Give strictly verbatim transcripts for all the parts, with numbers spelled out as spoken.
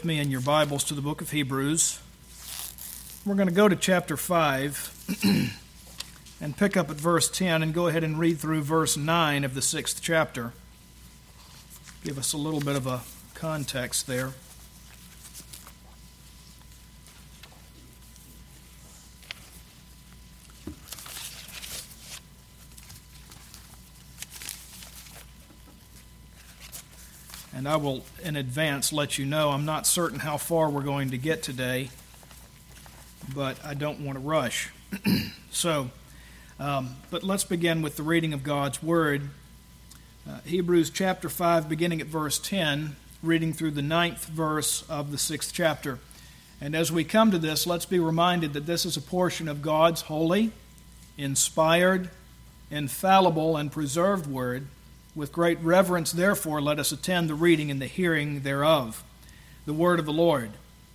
Me in your Bibles to the book of Hebrews. We're going to go to chapter five and pick up at verse ten and go ahead and read through verse nine of the sixth chapter. Give us a little bit of a context there. And I will, in advance, let you know I'm not certain how far we're going to get today, but I don't want to rush. so, um, but let's begin with the reading of God's Word. Uh, Hebrews chapter five, beginning at verse ten, reading through the ninth verse of the sixth chapter. And as we come to this, let's be reminded that this is a portion of God's holy, inspired, infallible, and preserved Word. With great reverence, therefore, let us attend the reading and the hearing thereof. The word of the Lord.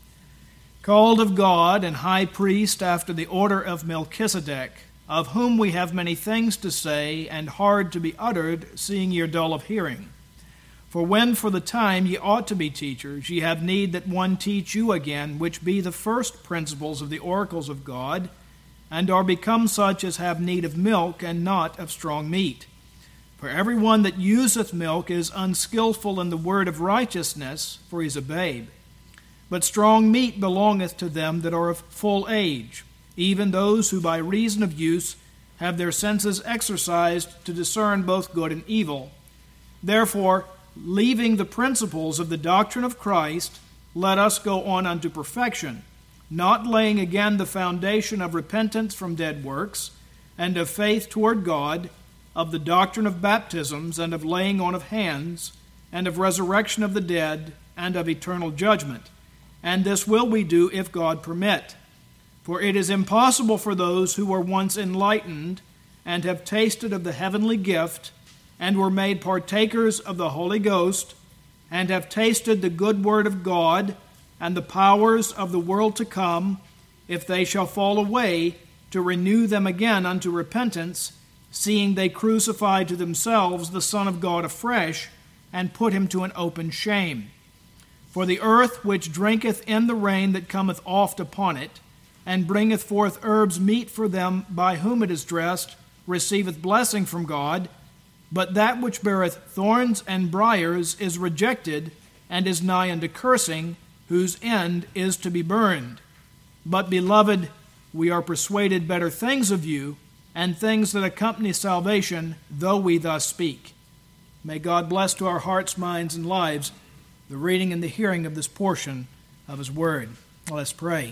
Called of God and high priest after the order of Melchizedek, of whom we have many things to say and hard to be uttered, seeing ye are dull of hearing. For when for the time ye ought to be teachers, ye have need that one teach you again, which be the first principles of the oracles of God, and are become such as have need of milk and not of strong meat. For every one that useth milk is unskillful in the word of righteousness, for he is a babe. But strong meat belongeth to them that are of full age, even those who by reason of use have their senses exercised to discern both good and evil. Therefore, leaving the principles of the doctrine of Christ, let us go on unto perfection, not laying again the foundation of repentance from dead works, and of faith toward God, of the doctrine of baptisms, and of laying on of hands, and of resurrection of the dead, and of eternal judgment. And this will we do if God permit. For it is impossible for those who were once enlightened, and have tasted of the heavenly gift, and were made partakers of the Holy Ghost, and have tasted the good word of God, and the powers of the world to come, if they shall fall away, to renew them again unto repentance, seeing they crucify to themselves the Son of God afresh, and put him to an open shame. For the earth which drinketh in the rain that cometh oft upon it, and bringeth forth herbs meet for them by whom it is dressed, receiveth blessing from God, but that which beareth thorns and briars is rejected, and is nigh unto cursing, whose end is to be burned. But, beloved, we are persuaded better things of you, and things that accompany salvation, though we thus speak. May God bless to our hearts, minds, and lives the reading and the hearing of this portion of His Word. Let's pray.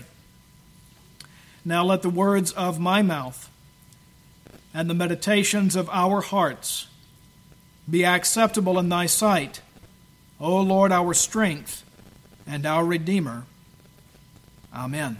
Now let the words of my mouth and the meditations of our hearts be acceptable in Thy sight, O Lord, our strength and our Redeemer. Amen.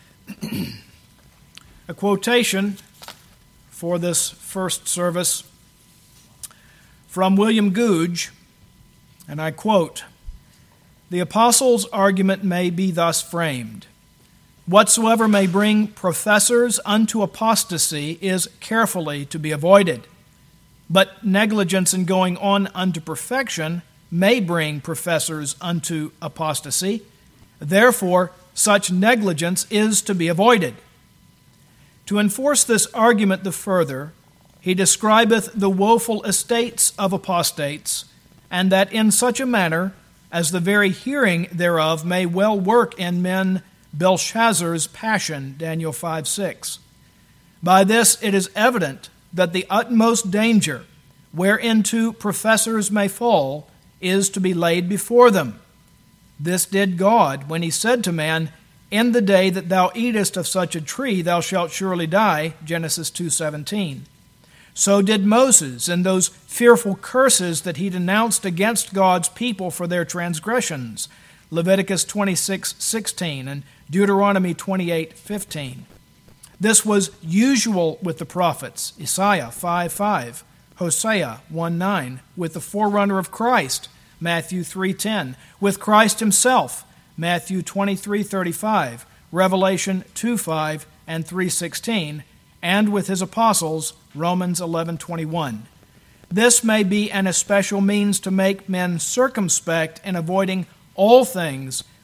A quotation for this first service from William Gouge, and I quote, "The apostles' argument may be thus framed. Whatsoever may bring professors unto apostasy is carefully to be avoided, but negligence in going on unto perfection may bring professors unto apostasy. Therefore, such negligence is to be avoided. To enforce this argument the further, he describeth the woeful estates of apostates, and that in such a manner as the very hearing thereof may well work in men Belshazzar's passion, Daniel five six. By this it is evident that the utmost danger whereinto professors may fall is to be laid before them. This did God when he said to man, In the day that thou eatest of such a tree, thou shalt surely die, Genesis two seventeen. So did Moses in those fearful curses that he denounced against God's people for their transgressions, Leviticus twenty-six sixteen and Deuteronomy twenty-eight fifteen. This was usual with the prophets, Isaiah five five, Hosea one nine, with the forerunner of Christ, Matthew three ten, with Christ himself, Matthew twenty-three thirty-five, Revelation two five and three sixteen, and with his apostles, Romans eleven twenty-one. This may be an especial means to make men circumspect in avoiding all things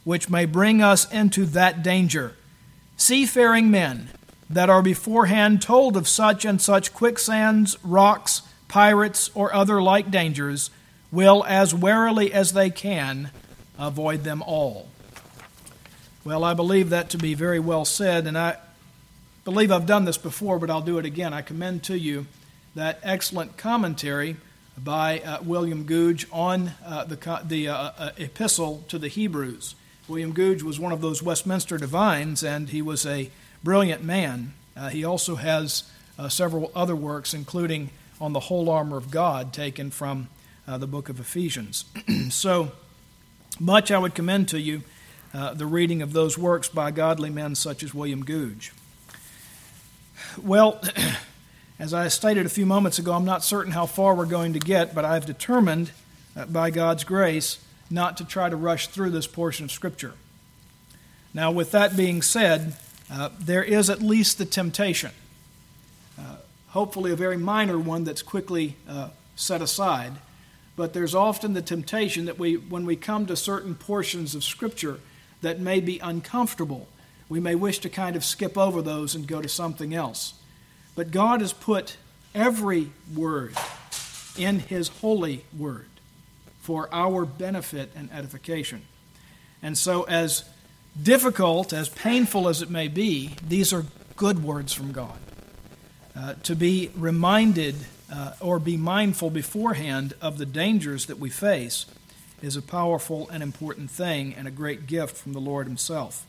which may bring us into that danger. Seafaring men that are beforehand told of such and such quicksands, rocks, pirates, or other like dangers, will, as warily as they can, avoid them all. Well, I believe that to be very well said, and I believe I've done this before, but I'll do it again. I commend to you that excellent commentary by uh, William Gouge on uh, the, the uh, uh, epistle to the Hebrews. William Gouge was one of those Westminster divines, and he was a brilliant man. Uh, he also has uh, several other works, including on the whole armor of God, taken from uh, the book of Ephesians. So much I would commend to you uh, the reading of those works by godly men such as William Gouge. Well, as I stated a few moments ago, I'm not certain how far we're going to get, but I've determined, uh, by God's grace, not to try to rush through this portion of Scripture. Now, with that being said, uh, there is at least the temptation, uh, hopefully a very minor one that's quickly uh, set aside, but there's often the temptation that we, when we come to certain portions of Scripture that may be uncomfortable, we may wish to kind of skip over those and go to something else. But God has put every word in His holy word for our benefit and edification. And so as difficult, as painful as it may be, these are good words from God. Uh, to be reminded uh, or be mindful beforehand of the dangers that we face is a powerful and important thing and a great gift from the Lord Himself.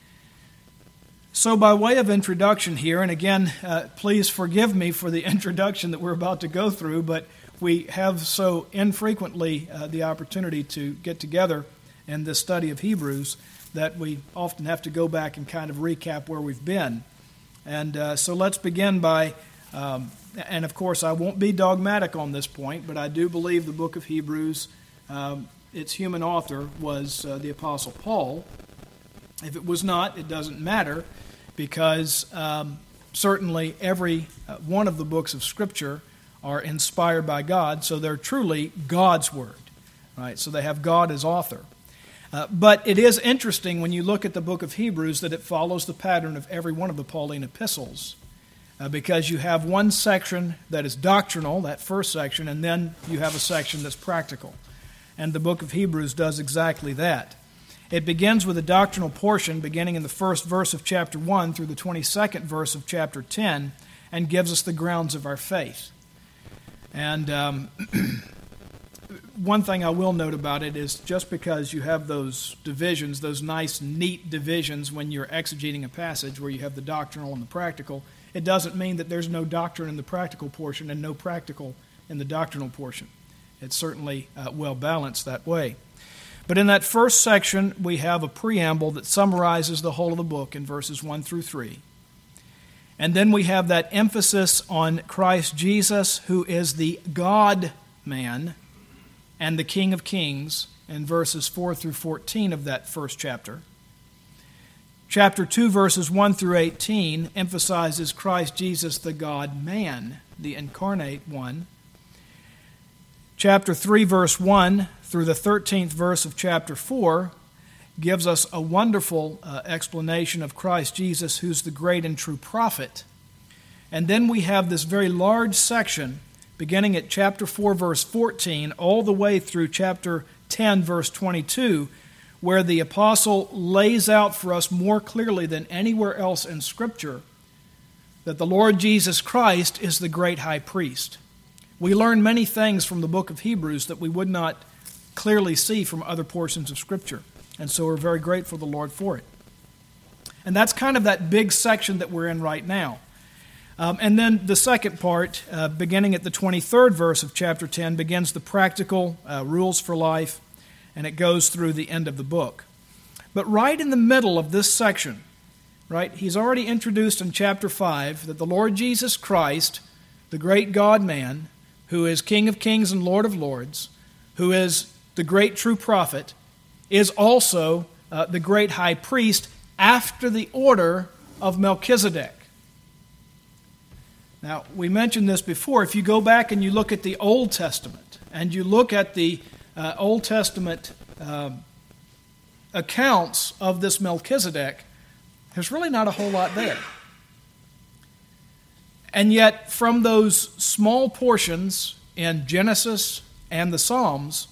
So by way of introduction here, and again, uh, please forgive me for the introduction that we're about to go through, but we have so infrequently uh, the opportunity to get together in this study of Hebrews that we often have to go back and kind of recap where we've been. And uh, so let's begin by, um, and of course I won't be dogmatic on this point, but I do believe the book of Hebrews, um, its human author was uh, the Apostle Paul. If it was not, it doesn't matter, because um, certainly every uh, one of the books of Scripture are inspired by God, so they're truly God's Word, right? So they have God as author. Uh, but it is interesting when you look at the book of Hebrews that it follows the pattern of every one of the Pauline epistles, uh, because you have one section that is doctrinal, that first section, and then you have a section that's practical. And the book of Hebrews does exactly that. It begins with a doctrinal portion beginning in the first verse of chapter one through the twenty-second verse of chapter ten, and gives us the grounds of our faith. And um, one thing I will note about it is just because you have those divisions, those nice, neat divisions when you're exegeting a passage where you have the doctrinal and the practical, it doesn't mean that there's no doctrine in the practical portion and no practical in the doctrinal portion. It's certainly uh, well balanced that way. But in that first section, we have a preamble that summarizes the whole of the book in verses one through three. And then we have that emphasis on Christ Jesus, who is the God-man and the King of Kings, in verses four through fourteen of that first chapter. Chapter two, verses one through eighteen, emphasizes Christ Jesus, the God-man, the incarnate one. Chapter three, verse one through the thirteenth verse of chapter four gives us a wonderful uh, explanation of Christ Jesus, who's the great and true prophet. And then we have this very large section beginning at chapter four, verse fourteen, all the way through chapter ten, verse twenty-two, where the apostle lays out for us more clearly than anywhere else in Scripture that the Lord Jesus Christ is the great high priest. We learn many things from the book of Hebrews that we would not clearly see from other portions of Scripture. And so we're very grateful to the Lord for it. And that's kind of that big section that we're in right now. Um, and then the second part, uh, beginning at the twenty-third verse of chapter ten, begins the practical uh, rules for life, and it goes through the end of the book. But right in the middle of this section, right, he's already introduced in chapter five that the Lord Jesus Christ, the great God-man, who is King of kings and Lord of lords, who is the great true prophet, is also uh, the great high priest after the order of Melchizedek. Now, we mentioned this before. If you go back and you look at the Old Testament, and you look at the uh, Old Testament uh, accounts of this Melchizedek, there's really not a whole lot there. And yet, from those small portions in Genesis and the Psalms,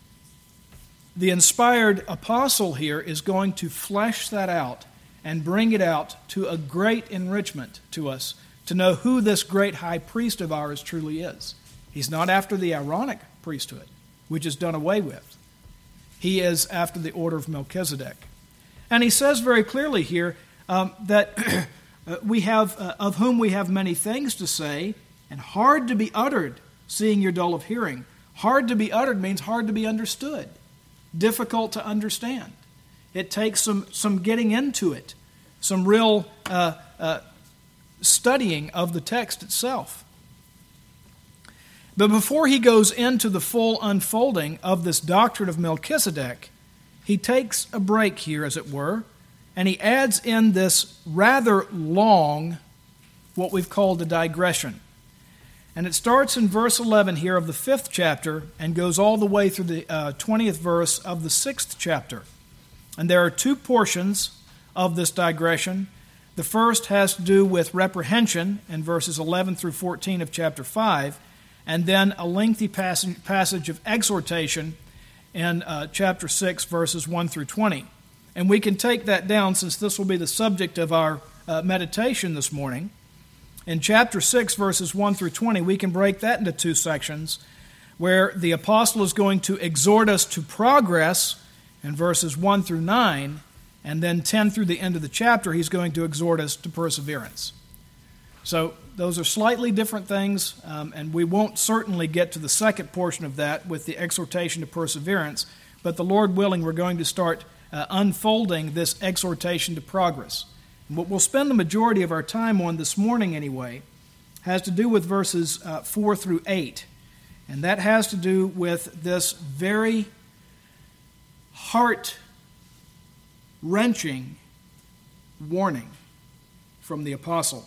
the inspired apostle here is going to flesh that out and bring it out to a great enrichment to us to know who this great high priest of ours truly is. He's not after the Aaronic priesthood, which is done away with. He is after the order of Melchizedek. And he says very clearly here um, that we have, uh, of whom we have many things to say, and hard to be uttered, seeing you're dull of hearing. Hard to be uttered means hard to be understood, difficult to understand. It takes some, some getting into it, some real uh, uh, studying of the text itself. But before he goes into the full unfolding of this doctrine of Melchizedek, he takes a break here, as it were, and he adds in this rather long, what we've called a digression. And it starts in verse eleven here of the fifth chapter and goes all the way through the uh, twentieth verse of the sixth chapter. And there are two portions of this digression. The first has to do with reprehension in verses eleven through fourteen of chapter five, and then a lengthy passage, passage of exhortation in uh, chapter six, verses one through twenty. And we can take that down since this will be the subject of our uh, meditation this morning. In chapter six, verses one through twenty, we can break that into two sections where the apostle is going to exhort us to progress in verses one through nine, and then ten through the end of the chapter, he's going to exhort us to perseverance. So those are slightly different things, um, and we won't certainly get to the second portion of that with the exhortation to perseverance, but the Lord willing, we're going to start uh, unfolding this exhortation to progress. And what we'll spend the majority of our time on this morning anyway has to do with verses uh, four through eight, and that has to do with this very heart-wrenching warning from the apostle.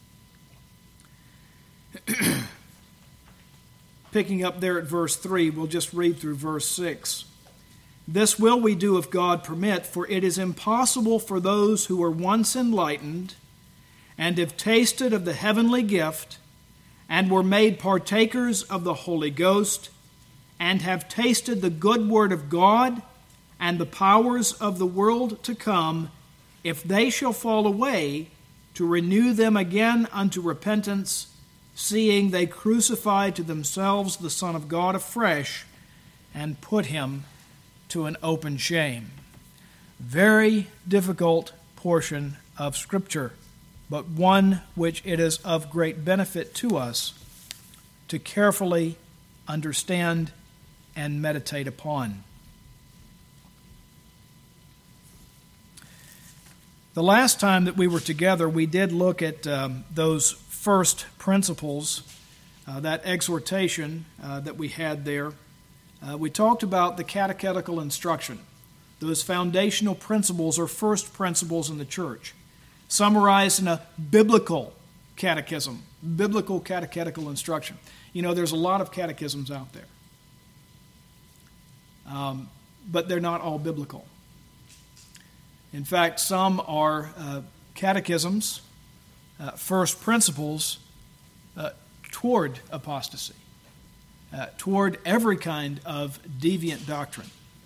Picking up there at verse three, we'll just read through verse six. This will we do if God permit, for it is impossible for those who were once enlightened and have tasted of the heavenly gift and were made partakers of the Holy Ghost and have tasted the good word of God and the powers of the world to come, if they shall fall away, to renew them again unto repentance, seeing they crucify to themselves the Son of God afresh and put him to an open shame. Very difficult portion of Scripture, but one which it is of great benefit to us to carefully understand and meditate upon. The last time that we were together, we did look at um, those first principles, uh, that exhortation uh, that we had there. Uh, we talked about the catechetical instruction, those foundational principles or first principles in the church, summarized in a biblical catechism, biblical catechetical instruction. You know, there's a lot of catechisms out there, um, but they're not all biblical. In fact, some are uh, catechisms, uh, first principles uh, toward apostasy, uh, toward every kind of deviant doctrine.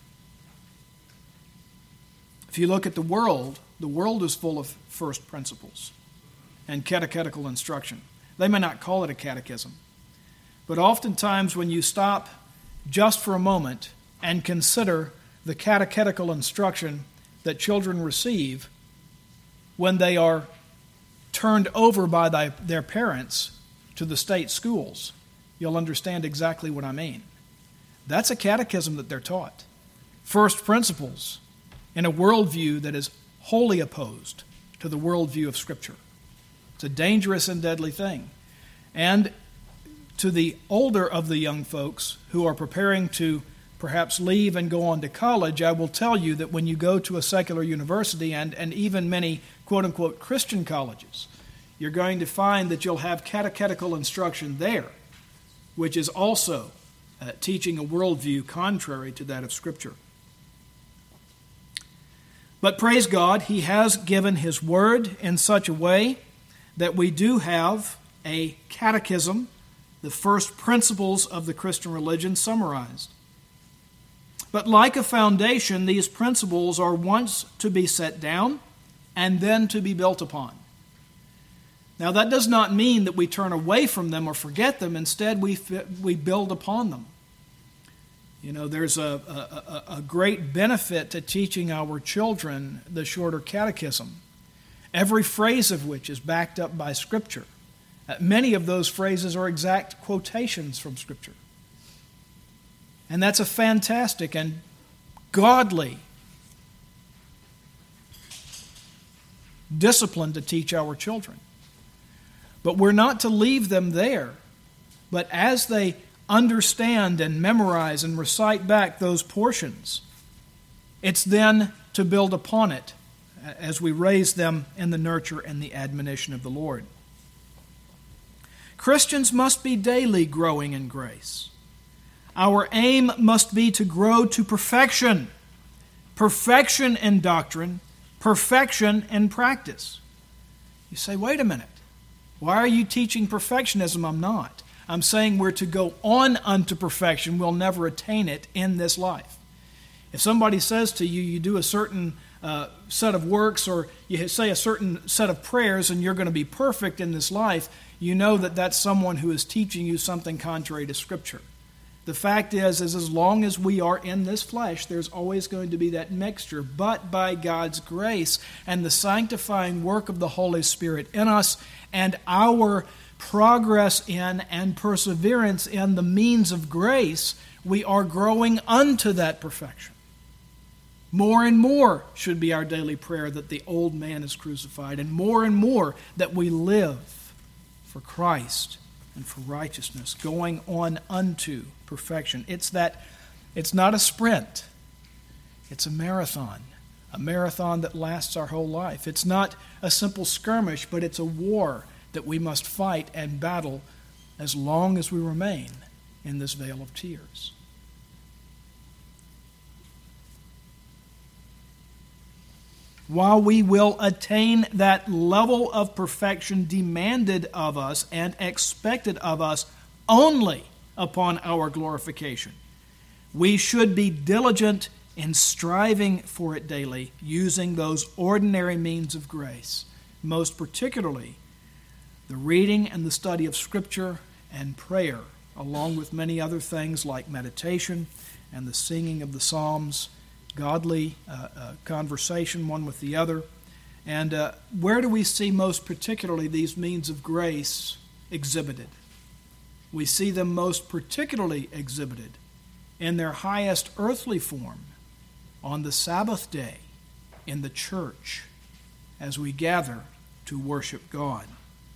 If you look at the world, the world is full of first principles and catechetical instruction. They may not call it a catechism, but oftentimes when you stop just for a moment and consider the catechetical instruction that children receive when they are turned over by thy, their parents to the state schools, you'll understand exactly what I mean. That's a catechism that they're taught. First principles in a worldview that is wholly opposed to the worldview of Scripture. It's a dangerous and deadly thing. And to the older of the young folks who are preparing to perhaps leave and go on to college, I will tell you that when you go to a secular university and, and even many quote-unquote Christian colleges, you're going to find that you'll have catechetical instruction there, which is also uh, teaching a worldview contrary to that of Scripture. But praise God, He has given His Word in such a way that we do have a catechism, the first principles of the Christian religion summarized. But like a foundation, these principles are once to be set down and then to be built upon. Now, that does not mean that we turn away from them or forget them. Instead, we we build upon them. You know, there's a, a, a great benefit to teaching our children the shorter catechism, every phrase of which is backed up by Scripture. Uh, many of those phrases are exact quotations from Scripture. And that's a fantastic and godly discipline to teach our children. But we're not to leave them there. But as they understand and memorize and recite back those portions, it's then to build upon it as we raise them in the nurture and the admonition of the Lord. Christians must be daily growing in grace. Our aim must be to grow to perfection. Perfection in doctrine, perfection in practice. You say, wait a minute. Why are you teaching perfectionism? I'm not. I'm saying we're to go on unto perfection. We'll never attain it in this life. If somebody says to you, you do a certain uh, set of works or you say a certain set of prayers and you're going to be perfect in this life, you know that that's someone who is teaching you something contrary to Scripture. The fact is, is as long as we are in this flesh, there's always going to be that mixture. But by God's grace and the sanctifying work of the Holy Spirit in us and our progress in and perseverance in the means of grace, we are growing unto that perfection. More and more should be our daily prayer that the old man is crucified, and more and more that we live for Christ and for righteousness, going on unto perfection. It's that, it's not a sprint. It's a marathon. A marathon that lasts our whole life. It's not a simple skirmish, but it's a war that we must fight and battle as long as we remain in this vale of tears. While we will attain that level of perfection demanded of us and expected of us only upon our glorification, we should be diligent in striving for it daily, using those ordinary means of grace, most particularly the reading and the study of Scripture and prayer, along with many other things like meditation and the singing of the Psalms, godly uh, uh, conversation one with the other. And uh, where do we see most particularly these means of grace exhibited? We see them most particularly exhibited in their highest earthly form on the Sabbath day in the church as we gather to worship God.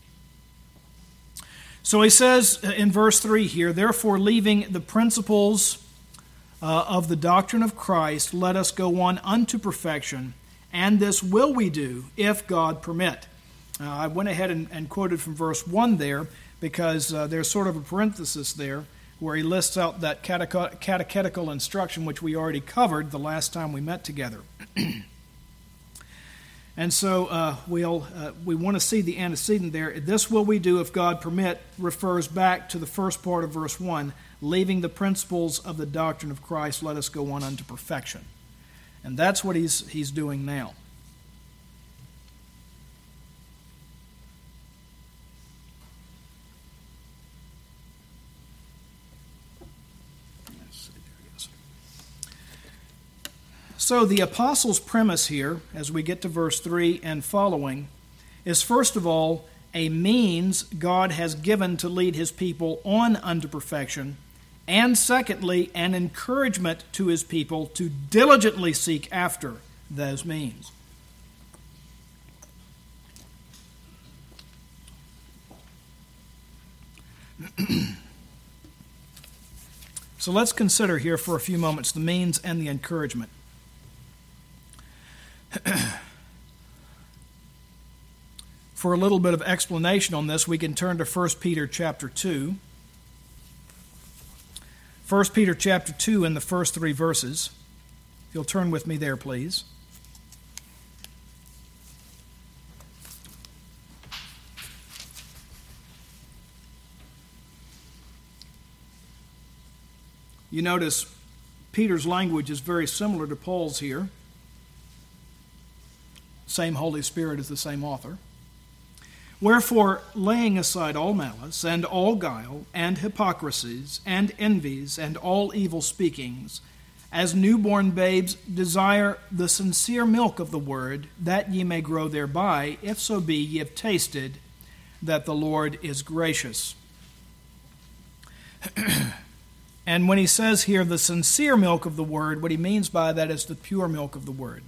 So he says in verse three here, therefore leaving the principles Uh, of the doctrine of Christ, let us go on unto perfection, and this will we do, if God permit. Uh, I went ahead and, and quoted from verse one there, because uh, there's sort of a parenthesis there, where he lists out that cateche- catechetical instruction, which we already covered the last time we met together. And so uh, we'll, uh, we want to see the antecedent there. This will we do if God permit refers back to the first part of verse one, leaving the principles of the doctrine of Christ, let us go on unto perfection. And that's what he's, he's doing now. So the apostle's premise here, as we get to verse three and following, is first of all a means God has given to lead his people on unto perfection, and secondly, an encouragement to his people to diligently seek after those means. So let's consider here for a few moments the means and the encouragement. For a little bit of explanation on this, we can turn to First Peter chapter two. First Peter chapter two in the first three verses. If you'll turn with me there, please. You notice Peter's language is very similar to Paul's here. Same Holy Spirit is the same author. Wherefore, laying aside all malice, and all guile, and hypocrisies, and envies, and all evil speakings, as newborn babes desire the sincere milk of the word, that ye may grow thereby, if so be ye have tasted that the Lord is gracious. And when he says here the sincere milk of the word, what he means by that is the pure milk of the word.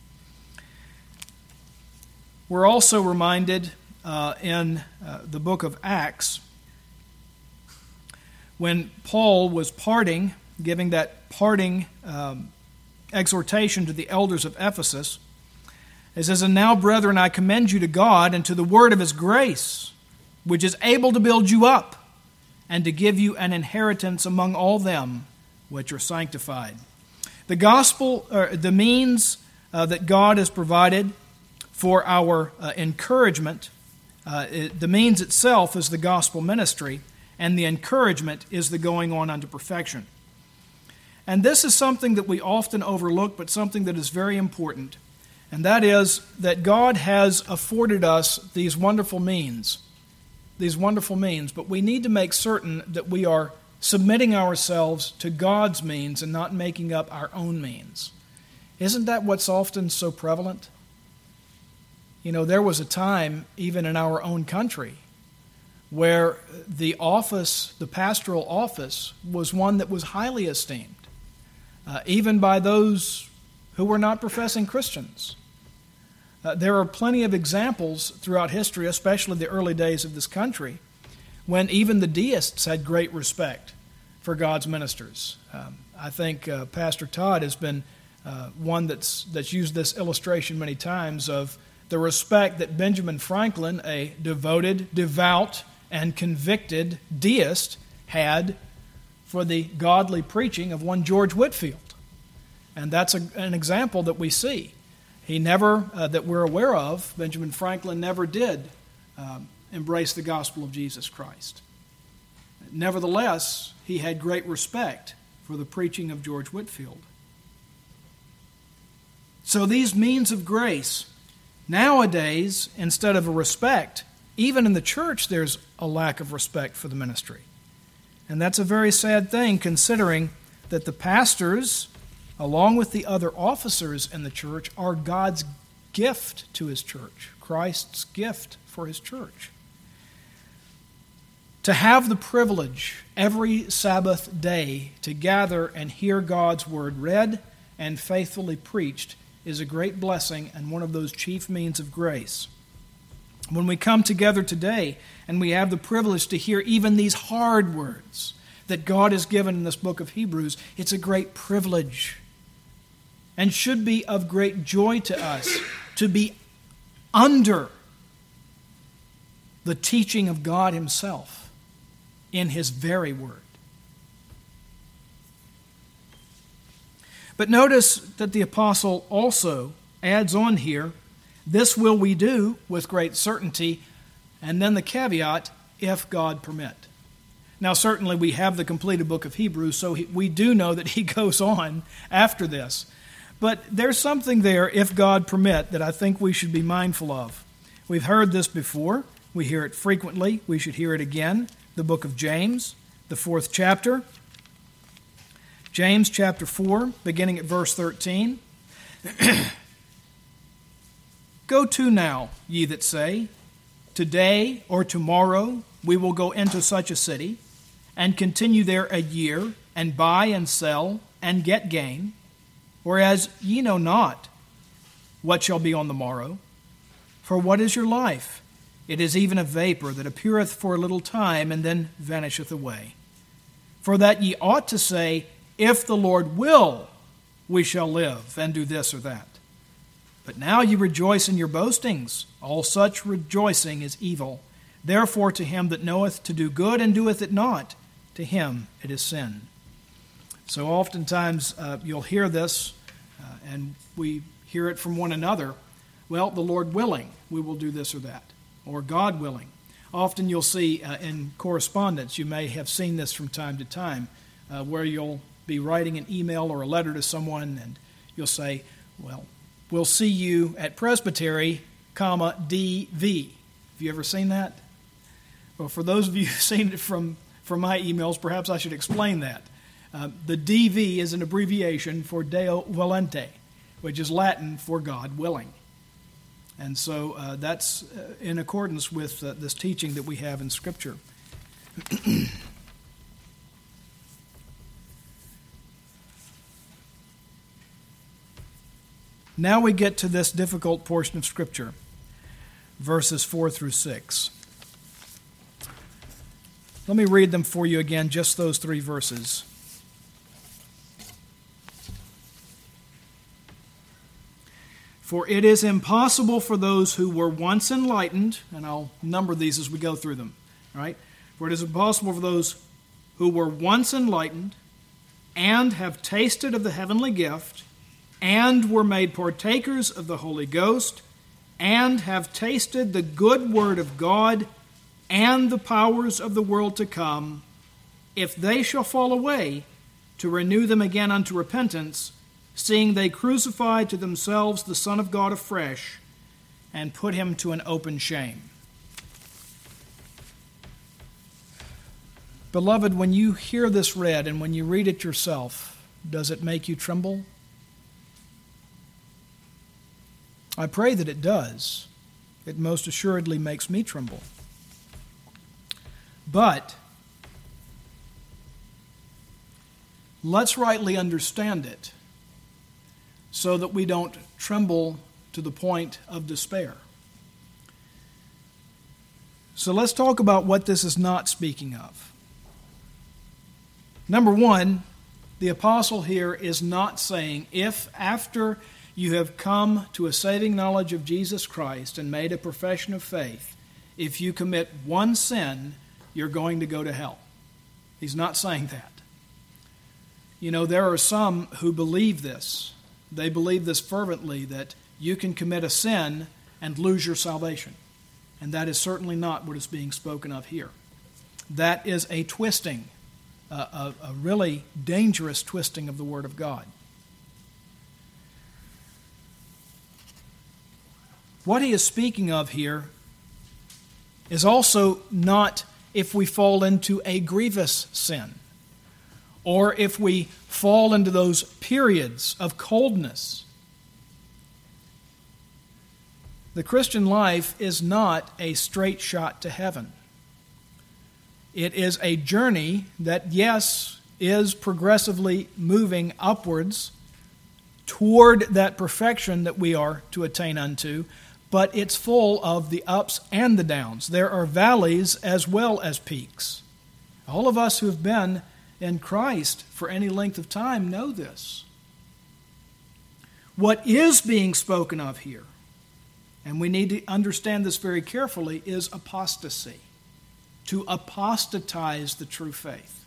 We're also reminded uh, in uh, the book of Acts, when Paul was parting, giving that parting um, exhortation to the elders of Ephesus, it says, "And now, brethren, I commend you to God and to the word of his grace, which is able to build you up, and to give you an inheritance among all them which are sanctified." The gospel, or the means uh, that God has provided for our uh, encouragement, uh, it, the means itself is the gospel ministry, and the encouragement is the going on unto perfection. And this is something that we often overlook, but something that is very important, and that is that God has afforded us these wonderful means. These wonderful means, but we need to make certain that we are submitting ourselves to God's means and not making up our own means. Isn't that what's often so prevalent? You know, there was a time, even in our own country, where the office, the pastoral office, was one that was highly esteemed, uh, even by those who were not professing Christians. Uh, there are plenty of examples throughout history, especially the early days of this country, when even the deists had great respect for God's ministers. Um, I think uh, Pastor Todd has been uh, one that's that's used this illustration many times of the respect that Benjamin Franklin, a devoted, devout, and convicted deist, had for the godly preaching of one George Whitefield. And that's a, an example that we see. He never, uh, that we're aware of, Benjamin Franklin never did um, embrace the gospel of Jesus Christ. Nevertheless, he had great respect for the preaching of George Whitefield. So these means of grace, nowadays, instead of a respect, even in the church there's a lack of respect for the ministry. And that's a very sad thing, considering that the pastors, along with the other officers in the church, are God's gift to his church, Christ's gift for his church. To have the privilege every Sabbath day to gather and hear God's word read and faithfully preached is a great blessing and one of those chief means of grace. When we come together today and we have the privilege to hear even these hard words that God has given in this book of Hebrews, it's a great privilege and should be of great joy to us to be under the teaching of God himself in his very word. But notice that the apostle also adds on here, "This will we do with great certainty," and then the caveat, "if God permit." Now certainly we have the completed book of Hebrews, so we do know that he goes on after this. But there's something there, "if God permit," that I think we should be mindful of. We've heard this before. We hear it frequently. We should hear it again. The book of James, the fourth chapter. James chapter four, beginning at verse thirteen. "Go to now, ye that say, Today or tomorrow we will go into such a city, and continue there a year, and buy and sell, and get gain. Whereas ye know not what shall be on the morrow. For what is your life? It is even a vapor that appeareth for a little time, and then vanisheth away. For that ye ought to say, If the Lord will, we shall live, and do this or that. But now ye rejoice in your boastings. All such rejoicing is evil. Therefore to him that knoweth to do good and doeth it not, to him it is sin." So oftentimes uh, you'll hear this, uh, and we hear it from one another. Well, the Lord willing, we will do this or that. Or God willing. Often you'll see uh, in correspondence, you may have seen this from time to time, uh, where you'll be writing an email or a letter to someone, and you'll say, well, we'll see you at Presbytery, comma, D V. Have you ever seen that? Well, for those of you who've seen it from, from my emails, perhaps I should explain that. Uh, the D V is an abbreviation for Deo Volente, which is Latin for God willing. And so uh, that's uh, in accordance with uh, this teaching that we have in Scripture. Now we get to this difficult portion of Scripture, verses four through six. Let me read them for you again, just those three verses. For it is impossible for those who were once enlightened, and I'll number these as we go through them, right? For it is impossible for those who were once enlightened and have tasted of the heavenly gift and were made partakers of the Holy Ghost and have tasted the good word of God and the powers of the world to come, if they shall fall away, to renew them again unto repentance, seeing they crucify to themselves the Son of God afresh, and put him to an open shame. Beloved, when you hear this read and when you read it yourself, does it make you tremble? I pray that it does. It most assuredly makes me tremble. But let's rightly understand it, so that we don't tremble to the point of despair. So let's talk about what this is not speaking of. Number one, the apostle here is not saying, if after you have come to a saving knowledge of Jesus Christ and made a profession of faith, if you commit one sin, you're going to go to hell. He's not saying that. You know, there are some who believe this. They believe this fervently, that you can commit a sin and lose your salvation. And that is certainly not what is being spoken of here. That is a twisting, a, a, a really dangerous twisting of the Word of God. What he is speaking of here is also not if we fall into a grievous sin, or if we fall into those periods of coldness. The Christian life is not a straight shot to heaven. It is a journey that, yes, is progressively moving upwards toward that perfection that we are to attain unto, but it's full of the ups and the downs. There are valleys as well as peaks. All of us who have been in Christ for any length of time know this. What is being spoken of here, and we need to understand this very carefully, is apostasy. To apostatize the true faith.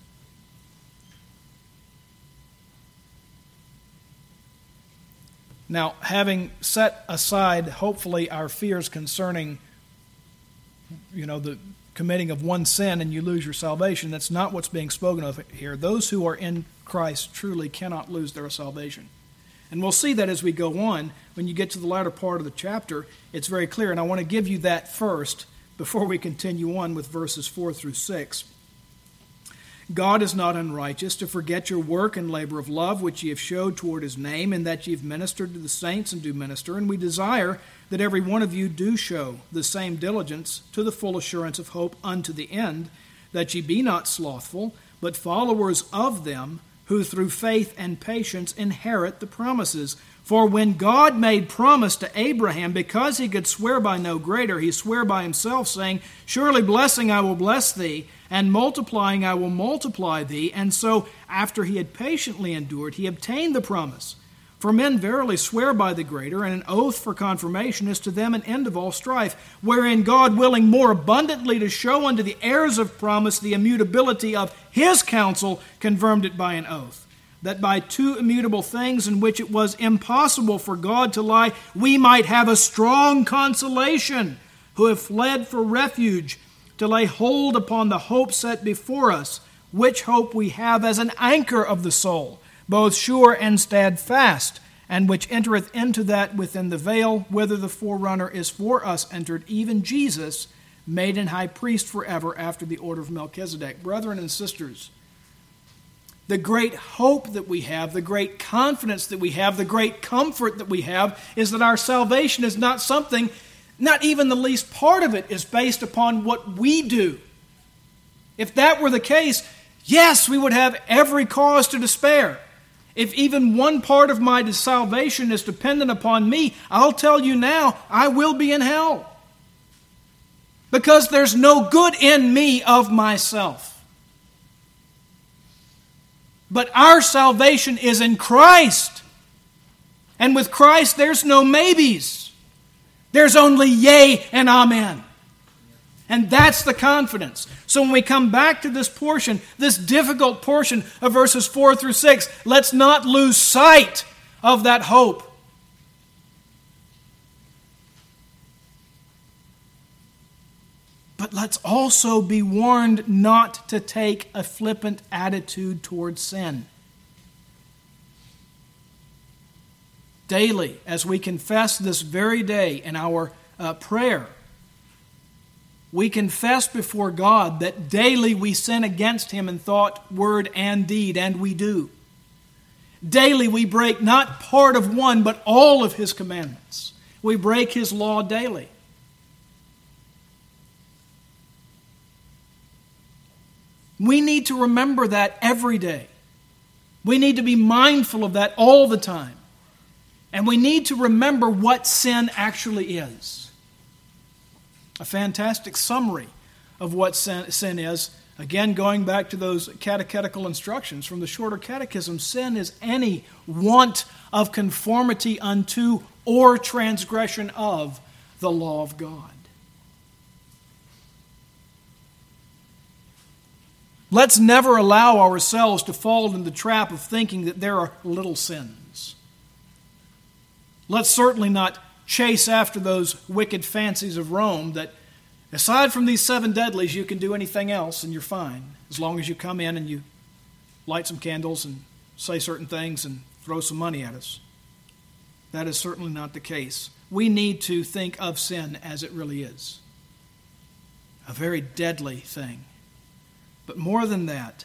Now, having set aside, hopefully, our fears concerning, you know, the committing of one sin and you lose your salvation, that's not what's being spoken of here. Those who are in Christ truly cannot lose their salvation. And we'll see that as we go on. When you get to the latter part of the chapter, it's very clear. And I want to give you that first before we continue on with verses four through six. God is not unrighteous to forget your work and labor of love, which ye have showed toward his name, and that ye have ministered to the saints and do minister. And we desire that every one of you do show the same diligence to the full assurance of hope unto the end, that ye be not slothful, but followers of them who through faith and patience inherit the promises. For when God made promise to Abraham, because he could swear by no greater, he sware by himself, saying, surely blessing I will bless thee, and multiplying I will multiply thee. And so, after he had patiently endured, he obtained the promise. For men verily swear by the greater, and an oath for confirmation is to them an end of all strife, wherein God, willing more abundantly to show unto the heirs of promise the immutability of his counsel, confirmed it by an oath, that by two immutable things in which it was impossible for God to lie, we might have a strong consolation, who have fled for refuge, to lay hold upon the hope set before us, which hope we have as an anchor of the soul, both sure and steadfast, and which entereth into that within the veil, whither the forerunner is for us entered, even Jesus, made an high priest forever after the order of Melchizedek. Brethren and sisters, the great hope that we have, the great confidence that we have, the great comfort that we have is that our salvation is not something, not even the least part of it is based upon what we do. If that were the case, yes, we would have every cause to despair. If even one part of my salvation is dependent upon me, I'll tell you now, I will be in hell. Because there's no good in me of myself. But our salvation is in Christ. And with Christ, there's no maybes. There's only yea and amen. And that's the confidence. So when we come back to this portion, this difficult portion of verses four through six, let's not lose sight of that hope. But let's also be warned not to take a flippant attitude towards sin. Daily, as we confess this very day in our uh, prayer, we confess before God that daily we sin against Him in thought, word, and deed, and we do. Daily we break not part of one, but all of His commandments. We break His law daily. We need to remember that every day. We need to be mindful of that all the time. And we need to remember what sin actually is. A fantastic summary of what sin, sin is. Again, going back to those catechetical instructions from the Shorter Catechism, sin is any want of conformity unto or transgression of the law of God. Let's never allow ourselves to fall into the trap of thinking that there are little sins. Let's certainly not chase after those wicked fancies of Rome that aside from these seven deadlies, you can do anything else and you're fine, as long as you come in and you light some candles and say certain things and throw some money at us. That is certainly not the case. We need to think of sin as it really is. A very deadly thing. But more than that,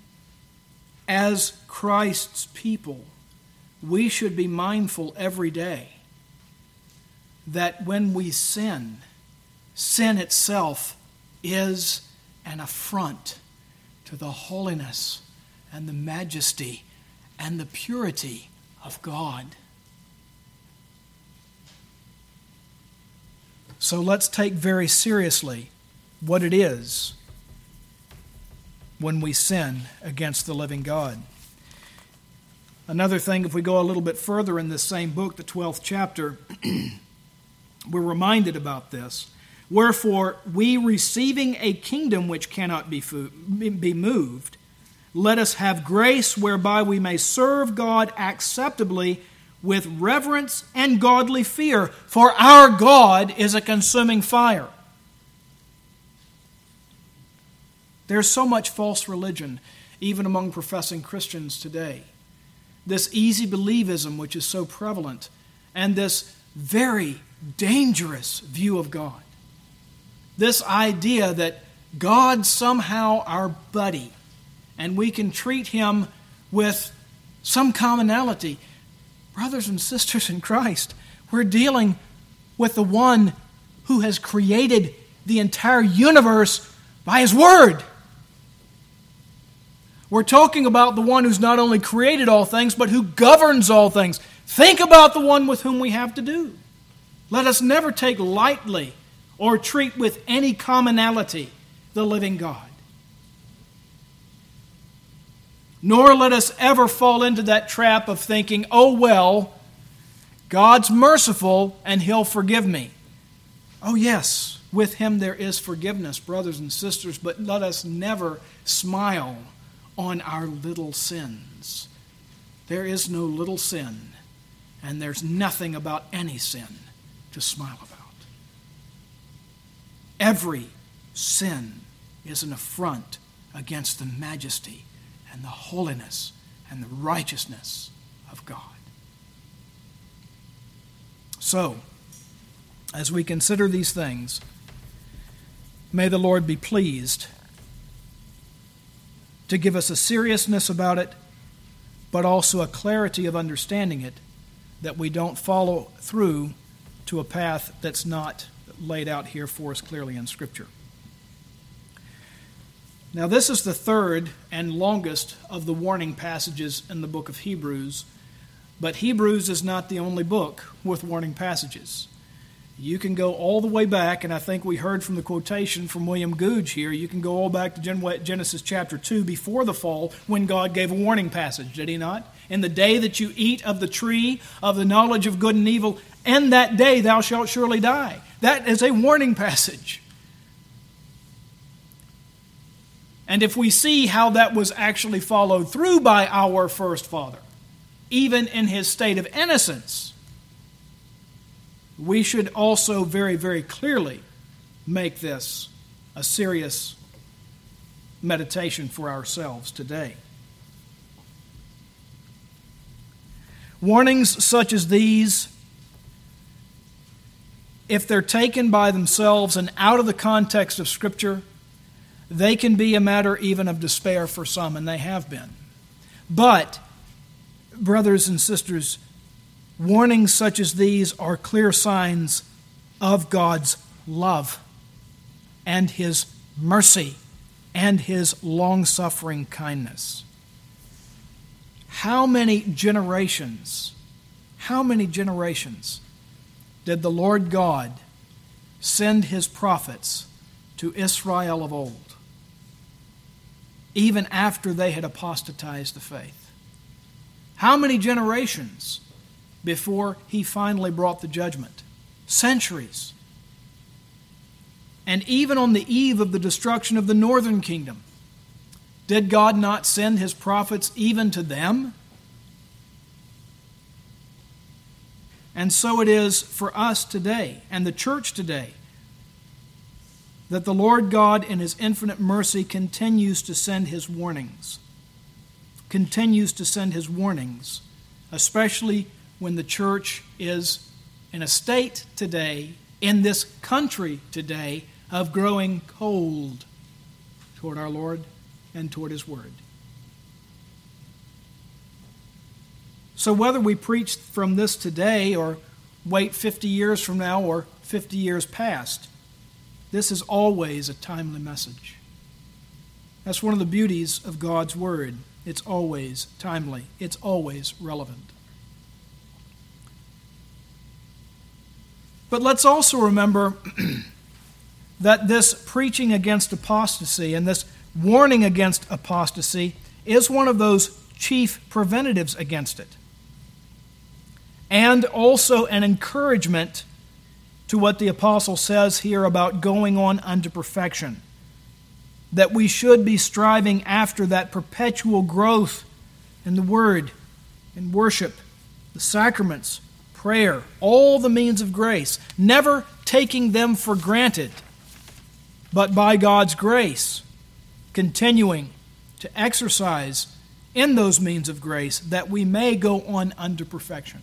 as Christ's people, we should be mindful every day that when we sin, sin itself is an affront to the holiness and the majesty and the purity of God. So let's take very seriously what it is when we sin against the living God. Another thing, if we go a little bit further in this same book, the twelfth chapter, we're reminded about this. Wherefore, we receiving a kingdom which cannot be, fo- be moved, let us have grace whereby we may serve God acceptably with reverence and godly fear, for our God is a consuming fire. There's so much false religion, even among professing Christians today. This easy believism, which is so prevalent, and this very dangerous view of God. This idea that God's somehow our buddy, and we can treat Him with some commonality. Brothers and sisters in Christ, we're dealing with the one who has created the entire universe by His Word. We're talking about the one who's not only created all things, but who governs all things. Think about the one with whom we have to do. Let us never take lightly or treat with any commonality the living God. Nor let us ever fall into that trap of thinking, oh well, God's merciful and He'll forgive me. Oh yes, with Him there is forgiveness, brothers and sisters, but let us never smile on our little sins. There is no little sin, and there's nothing about any sin to smile about. Every sin is an affront against the majesty and the holiness and the righteousness of God. So, as we consider these things, may the Lord be pleased to give us a seriousness about it, but also a clarity of understanding it, that we don't follow through to a path that's not laid out here for us clearly in Scripture. Now, this is the third and longest of the warning passages in the book of Hebrews, but Hebrews is not the only book with warning passages. You can go all the way back, and I think we heard from the quotation from William Gouge here, you can go all back to Genesis chapter two before the fall when God gave a warning passage, did he not? In the day that you eat of the tree of the knowledge of good and evil, and that day thou shalt surely die. That is a warning passage. And if we see how that was actually followed through by our first father, even in his state of innocence, we should also very, very clearly make this a serious meditation for ourselves today. Warnings such as these, if they're taken by themselves and out of the context of Scripture, they can be a matter even of despair for some, and they have been. But, brothers and sisters, warnings such as these are clear signs of God's love and His mercy and His long-suffering kindness. How many generations, how many generations did the Lord God send His prophets to Israel of old, even after they had apostatized the faith? How many generations before He finally brought the judgment? Centuries. And even on the eve of the destruction of the northern kingdom, did God not send His prophets even to them? And so it is for us today and the church today, that the Lord God in His infinite mercy continues to send His warnings. Continues to send His warnings, especially when the church is in a state today, in this country today, of growing cold toward our Lord and toward His Word. So whether we preach from this today or wait fifty years from now or fifty years past, this is always a timely message. That's one of the beauties of God's Word. It's always timely. It's always relevant. But let's also remember that this preaching against apostasy and this warning against apostasy is one of those chief preventatives against it. And also an encouragement to what the apostle says here about going on unto perfection. That we should be striving after that perpetual growth in the Word, in worship, the sacraments, prayer, all the means of grace, never taking them for granted, but by God's grace, continuing to exercise in those means of grace that we may go on unto perfection.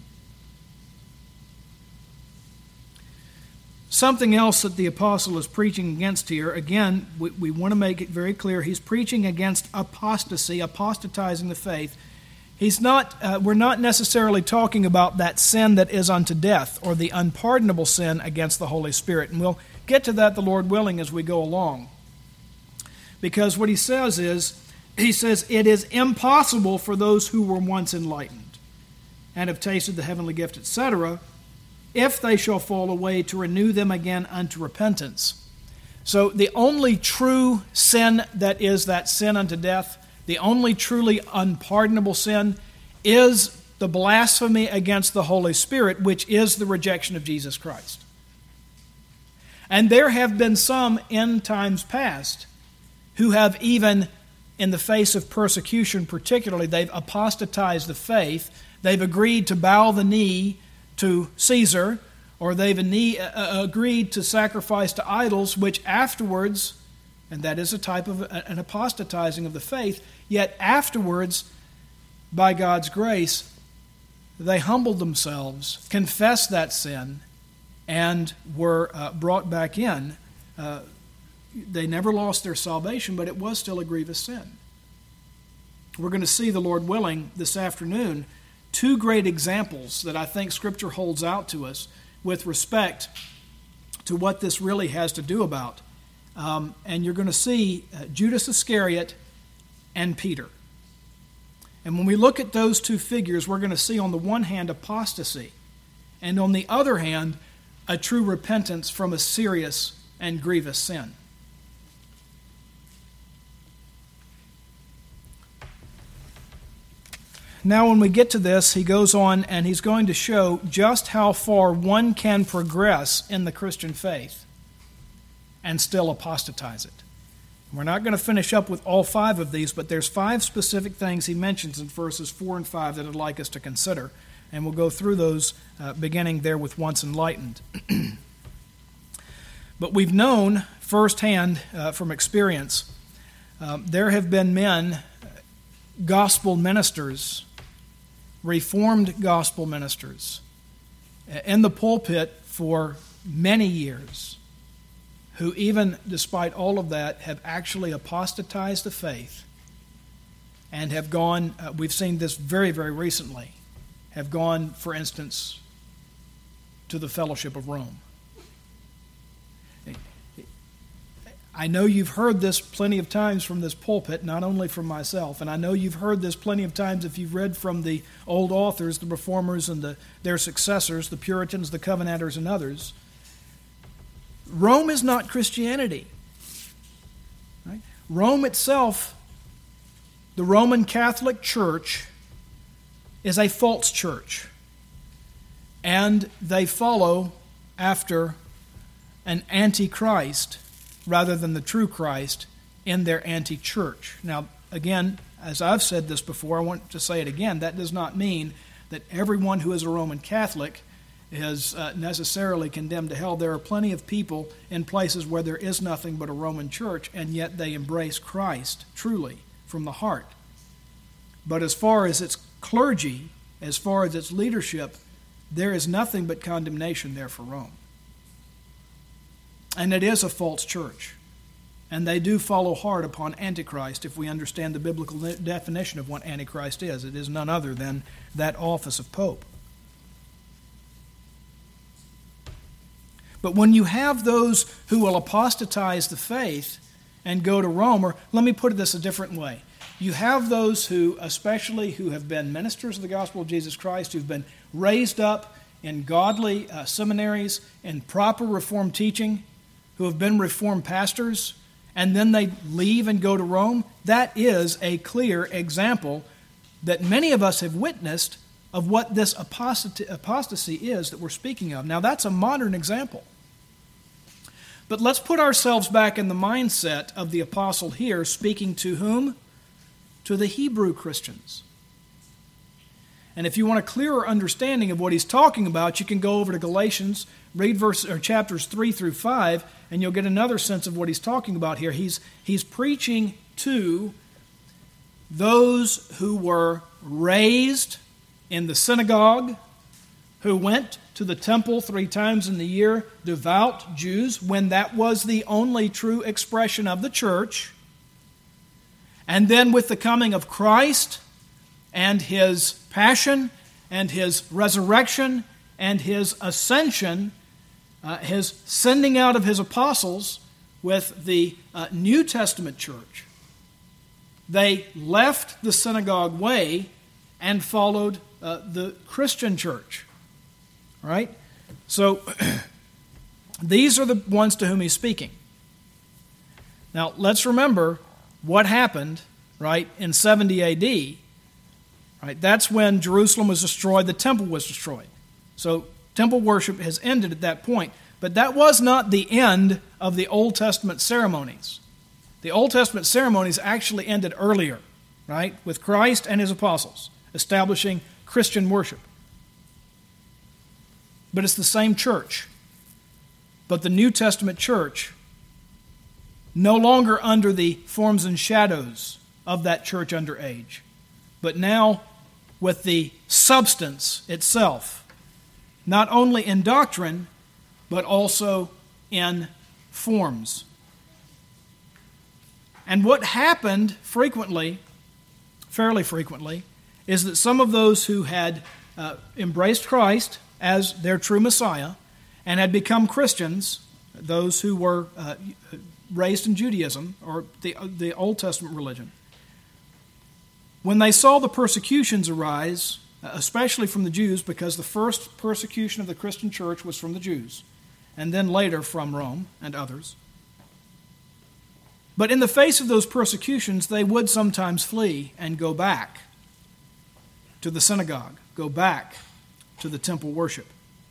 Something else that the apostle is preaching against here, again, we, we want to make it very clear, he's preaching against apostasy, apostatizing the faith. He's not, uh, we're not necessarily talking about that sin that is unto death or the unpardonable sin against the Holy Spirit. And we'll get to that, the Lord willing, as we go along. Because what he says is, he says, it is impossible for those who were once enlightened and have tasted the heavenly gift, et cetera, if they shall fall away, to renew them again unto repentance. So the only true sin that is that sin unto death, the only truly unpardonable sin, is the blasphemy against the Holy Spirit, which is the rejection of Jesus Christ. And there have been some in times past who have even, in the face of persecution particularly, they've apostatized the faith, they've agreed to bow the knee to Caesar, or they've knee, uh, agreed to sacrifice to idols, which afterwards and that is a type of an apostatizing of the faith. Yet afterwards, by God's grace, they humbled themselves, confessed that sin, and were uh, brought back in. Uh, they never lost their salvation, but it was still a grievous sin. We're going to see, the Lord willing, this afternoon, two great examples that I think Scripture holds out to us with respect to what this really has to do about. Um, and you're going to see uh, Judas Iscariot and Peter. And when we look at those two figures, we're going to see on the one hand apostasy, and on the other hand, a true repentance from a serious and grievous sin. Now, when we get to this, he goes on and he's going to show just how far one can progress in the Christian faith and still apostatize it. We're not going to finish up with all five of these, but there's five specific things he mentions in verses four and five that I'd like us to consider. And we'll go through those uh, beginning there with once enlightened. But we've known firsthand uh, from experience, um, there have been men, gospel ministers, Reformed gospel ministers, in the pulpit for many years, who even despite all of that have actually apostatized the faith and have gone, uh, we've seen this very, very recently, have gone, for instance, to the Fellowship of Rome. I know you've heard this plenty of times from this pulpit, not only from myself, and I know you've heard this plenty of times if you've read from the old authors, the Reformers and the, their successors, the Puritans, the Covenanters, and others. Rome is not Christianity. Right? Rome itself, the Roman Catholic Church, is a false church, and they follow after an antichrist rather than the true Christ in their anti-church. Now, again, as I've said this before, I want to say it again, that does not mean that everyone who is a Roman Catholic is uh, necessarily condemned to hell. There are plenty of people in places where there is nothing but a Roman church, and yet they embrace Christ truly from the heart. But as far as its clergy, as far as its leadership, there is nothing but condemnation there for Rome. And it is a false church. And they do follow hard upon Antichrist if we understand the biblical definition of what Antichrist is. It is none other than that office of Pope. But when you have those who will apostatize the faith and go to Rome, or let me put this a different way. You have those who, especially who have been ministers of the gospel of Jesus Christ, who've been raised up in godly uh, seminaries, in proper Reformed teaching, who have been Reformed pastors, and then they leave and go to Rome. That is a clear example that many of us have witnessed of what this apostasy, apostasy is that we're speaking of. Now, that's a modern example. But let's put ourselves back in the mindset of the apostle here, speaking to whom? To the Hebrew Christians. And if you want a clearer understanding of what he's talking about, you can go over to Galatians, read verse, or chapters three through five, and you'll get another sense of what he's talking about here. He's, he's preaching to those who were raised in the synagogue, who went to the temple three times in the year, devout Jews, when that was the only true expression of the church. And then with the coming of Christ and his passion and his resurrection and his ascension, uh, his sending out of his apostles with the uh, New Testament church, they left the synagogue way and followed uh, the Christian church. All right? So these are the ones to whom he's speaking. Now, let's remember what happened, right, in seventy A D. Right? That's when Jerusalem was destroyed, the temple was destroyed. So temple worship has ended at that point. But that was not the end of the Old Testament ceremonies. The Old Testament ceremonies actually ended earlier, right, with Christ and his apostles establishing Christian worship. But it's the same church. But the New Testament church no longer under the forms and shadows of that church under age, but now with the substance itself, not only in doctrine, but also in forms. And what happened frequently, fairly frequently, is that some of those who had uh, embraced Christ as their true Messiah and had become Christians, those who were uh, raised in Judaism or the, the Old Testament religion, when they saw the persecutions arise, especially from the Jews, because the first persecution of the Christian church was from the Jews, and then later from Rome and others. But in the face of those persecutions, they would sometimes flee and go back to the synagogue, go back to the temple worship.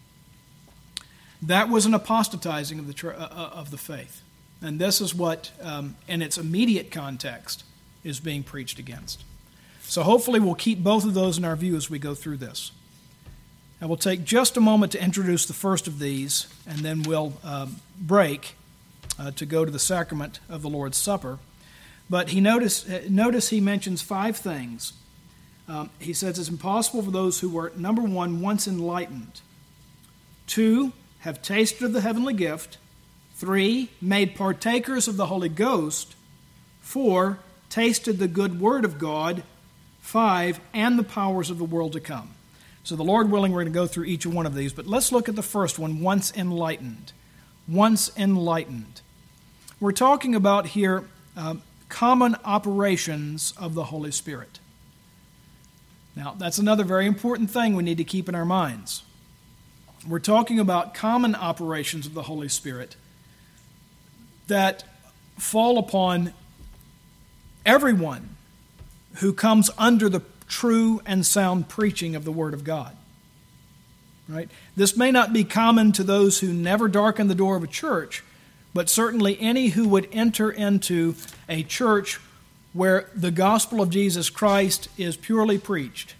That was an apostatizing of the, uh, of the faith. And this is what, um, in its immediate context, is being preached against. So hopefully we'll keep both of those in our view as we go through this. And we'll take just a moment to introduce the first of these, and then we'll um, break uh, to go to the sacrament of the Lord's Supper. But he notice, notice he mentions five things. Um, he says it's impossible for those who were, number one, once enlightened. Two, have tasted of the heavenly gift. Three, made partakers of the Holy Ghost. Four, tasted the good word of God. Five, and the powers of the world to come. So the Lord willing, we're going to go through each one of these. But let's look at the first one, once enlightened. Once enlightened. We're talking about here uh, common operations of the Holy Spirit. Now, that's another very important thing we need to keep in our minds. We're talking about common operations of the Holy Spirit that fall upon everyone who comes under the true and sound preaching of the Word of God. Right? This may not be common to those who never darken the door of a church, but certainly any who would enter into a church where the gospel of Jesus Christ is purely preached.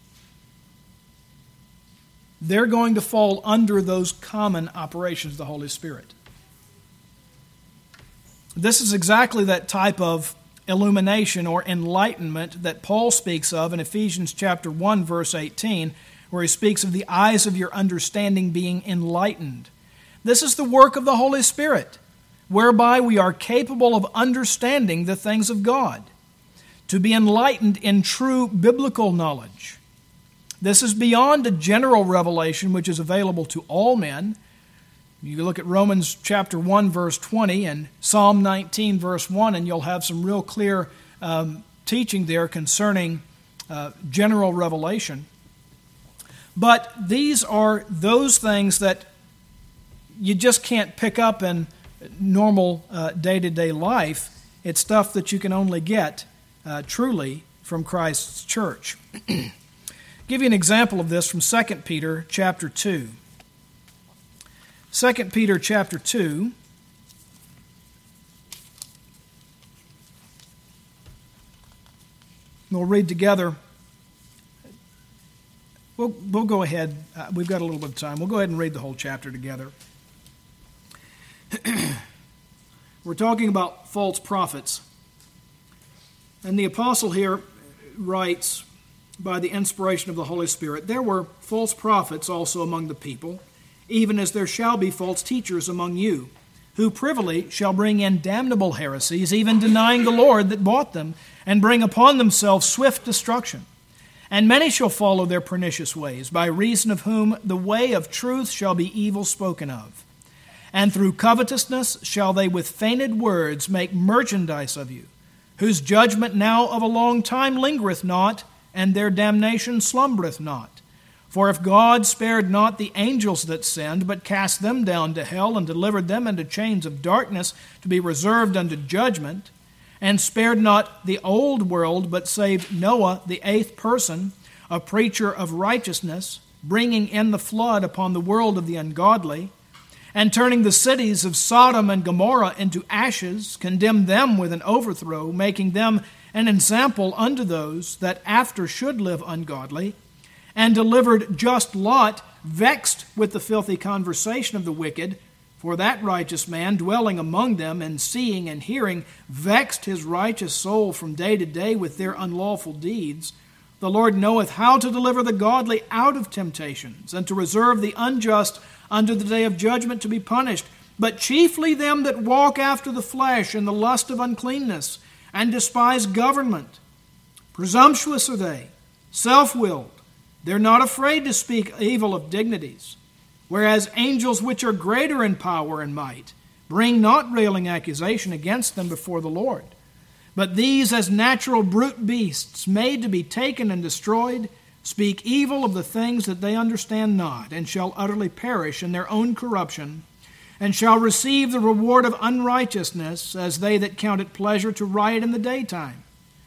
They're going to fall under those common operations of the Holy Spirit. This is exactly that type of illumination or enlightenment that Paul speaks of in Ephesians chapter one, verse eighteen, where he speaks of the eyes of your understanding being enlightened. This is the work of the Holy Spirit, whereby we are capable of understanding the things of God, to be enlightened in true biblical knowledge. This is beyond a general revelation which is available to all men. You look at Romans chapter one, verse twenty, and Psalm nineteen, verse one, and you'll have some real clear um, teaching there concerning uh, general revelation. But these are those things that you just can't pick up in normal uh, day-to-day life. It's stuff that you can only get uh, truly from Christ's church. Give you an example of this from Second Peter chapter two. Second Peter chapter two, we'll read together. We'll, we'll go ahead. Uh, we've got a little bit of time. We'll go ahead and read the whole chapter together. We're talking about false prophets. And the apostle here writes, by the inspiration of the Holy Spirit, there were false prophets also among the people, even as there shall be false teachers among you, who privily shall bring in damnable heresies, even denying the Lord that bought them, and bring upon themselves swift destruction. And many shall follow their pernicious ways, by reason of whom the way of truth shall be evil spoken of. And through covetousness shall they with feigned words make merchandise of you, whose judgment now of a long time lingereth not, and their damnation slumbereth not. For if God spared not the angels that sinned, but cast them down to hell, and delivered them into chains of darkness to be reserved unto judgment, and spared not the old world, but saved Noah, the eighth person, a preacher of righteousness, bringing in the flood upon the world of the ungodly, and turning the cities of Sodom and Gomorrah into ashes, condemned them with an overthrow, making them an example unto those that after should live ungodly, and delivered just Lot, vexed with the filthy conversation of the wicked, For that righteous man dwelling among them and seeing and hearing vexed his righteous soul from day to day with their unlawful deeds. The Lord knoweth how to deliver the godly out of temptations, and to reserve the unjust unto the day of judgment to be punished, but chiefly them that walk after the flesh in the lust of uncleanness, and despise government. Presumptuous are they, self-willed. They're not afraid to speak evil of dignities. Whereas angels which are greater in power and might bring not railing accusation against them before the Lord. But these, as natural brute beasts, made to be taken and destroyed, speak evil of the things that they understand not, and shall utterly perish in their own corruption, and shall receive the reward of unrighteousness, as they that count it pleasure to riot in the daytime.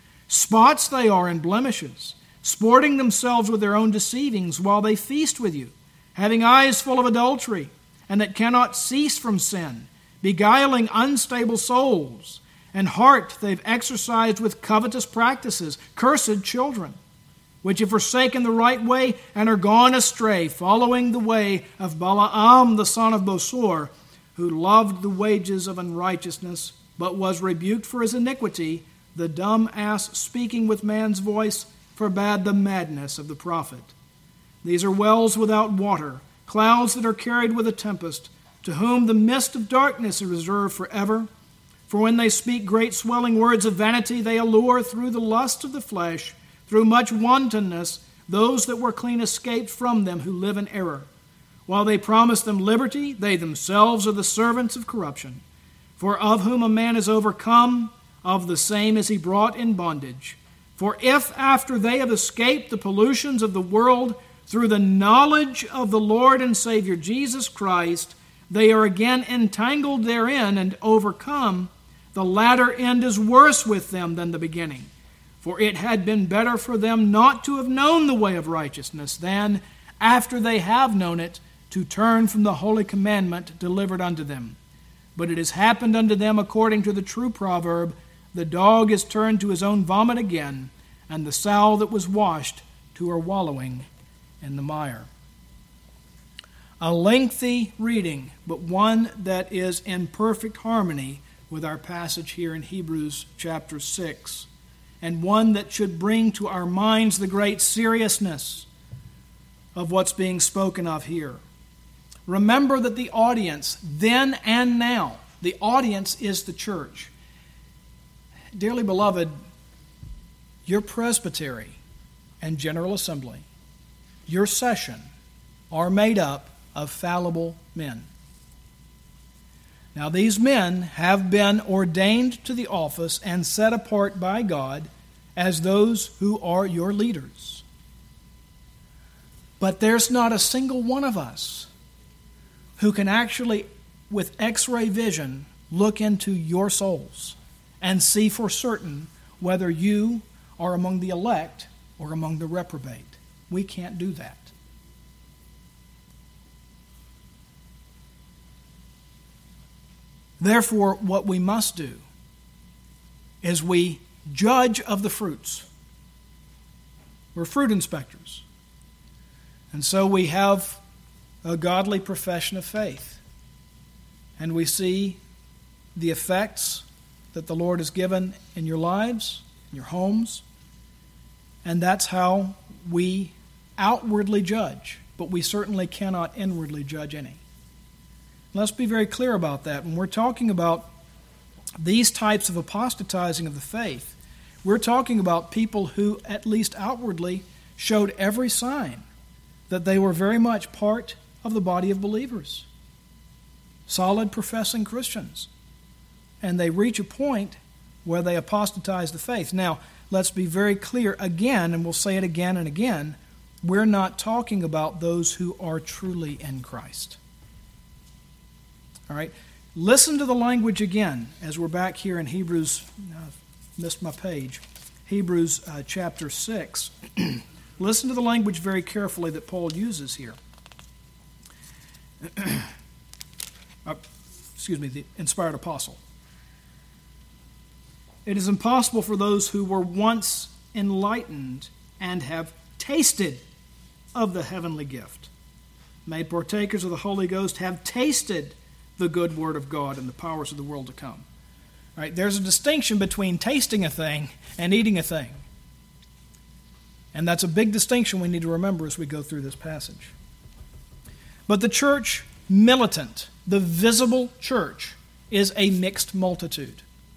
Spots they are and blemishes, sporting themselves with their own deceivings while they feast with you, having eyes full of adultery, and that cannot cease from sin, beguiling unstable souls, and heart they've exercised with covetous practices, cursed children, which have forsaken the right way and are gone astray, following the way of Balaam the son of Bosor, who loved the wages of unrighteousness, but was rebuked for his iniquity. The dumb ass speaking with man's voice forbade the madness of the prophet. These are wells without water, clouds that are carried with a tempest, to whom the mist of darkness is reserved forever. For when they speak great swelling words of vanity, they allure through the lust of the flesh, through much wantonness, those that were clean escaped from them who live in error. While they promise them liberty, they themselves are the servants of corruption. For of whom a man is overcome, of the same is he brought in bondage. For if after they have escaped the pollutions of the world, through the knowledge of the Lord and Savior Jesus Christ, they are again entangled therein and overcome, the latter end is worse with them than the beginning. For it had been better for them not to have known the way of righteousness than, after they have known it, to turn from the holy commandment delivered unto them. But it has happened unto them according to the true proverb, the dog is turned to his own vomit again, and the sow that was washed to her wallowing in the mire. A lengthy reading, but one that is in perfect harmony with our passage here in Hebrews chapter six, and one that should bring to our minds the great seriousness of what's being spoken of here. Remember that the audience, then and now, the audience is the church. Dearly beloved, your presbytery and general assembly, your session, are made up of fallible men. Now, these men have been ordained to the office and set apart by God as those who are your leaders. But there's not a single one of us who can actually, with X-ray vision, look into your souls and see for certain whether you are among the elect or among the reprobate. We can't do that. Therefore, what we must do is we judge of the fruits. We're fruit inspectors. And so we have a godly profession of faith. And we see the effects that the Lord has given in your lives, in your homes. And that's how we outwardly judge. But we certainly cannot inwardly judge any. Let's be very clear about that. When we're talking about these types of apostatizing of the faith, we're talking about people who, at least outwardly, showed every sign that they were very much part of the body of believers, solid professing Christians. And they reach a point where they apostatize the faith. Now, let's be very clear again, and we'll say it again and again, we're not talking about those who are truly in Christ. All right, listen to the language again as we're back here in Hebrews. I missed my page. Hebrews uh, chapter six. Listen to the language very carefully that Paul uses here. uh, excuse me, the inspired apostle. It is impossible for those who were once enlightened and have tasted of the heavenly gift, made partakers of the Holy Ghost, have tasted the good word of God and the powers of the world to come. Right? There's a distinction between tasting a thing and eating a thing. And that's a big distinction we need to remember as we go through this passage. But the church militant, the visible church, is a mixed multitude.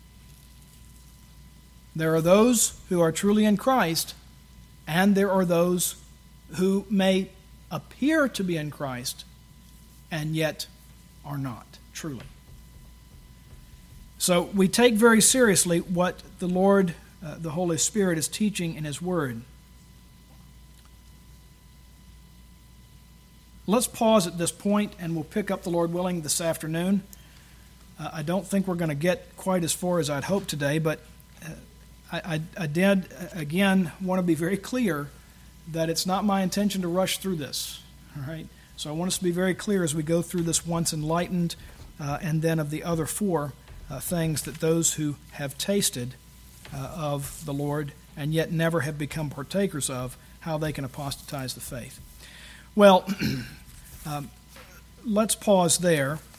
There are those who are truly in Christ, and there are those who may appear to be in Christ and yet are not truly. So we take very seriously what the Lord, uh, the Holy Spirit, is teaching in His Word. Let's pause at this point, and we'll pick up, the Lord willing, this afternoon. Uh, I don't think we're going to get quite as far as I'd hoped today, but uh, I, I, I did, again, want to be very clear that it's not my intention to rush through this. All right? So I want us to be very clear as we go through this once enlightened, uh, and then of the other four uh, things that those who have tasted uh, of the Lord and yet never have become partakers of, how they can apostatize the faith. Well, um, let's pause there.